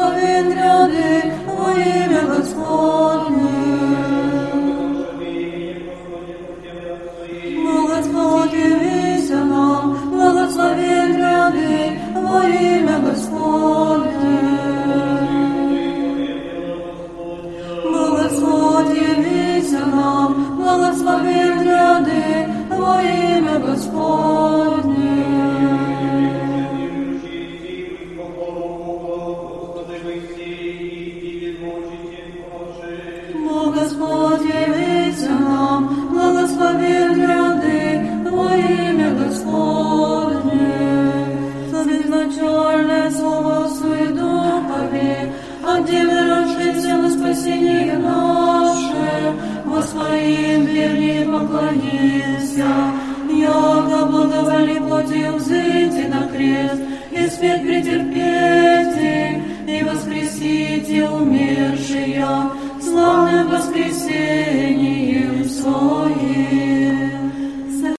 благословен гряды во имя Господне. Господь явися нам, благословен гряды во имя Господне. Господь явися нам, благословен гряды во имя Господне. Господь явися нам, благословен гряды во имя Господне. За безначальное слово Свой Духове, отдельно рождается на спасение наше, воспоим вернее поклонися, яко благоволи плотью взойти на крест, и спеть претерпете, и воскресите умершие, славным воскресением Своим.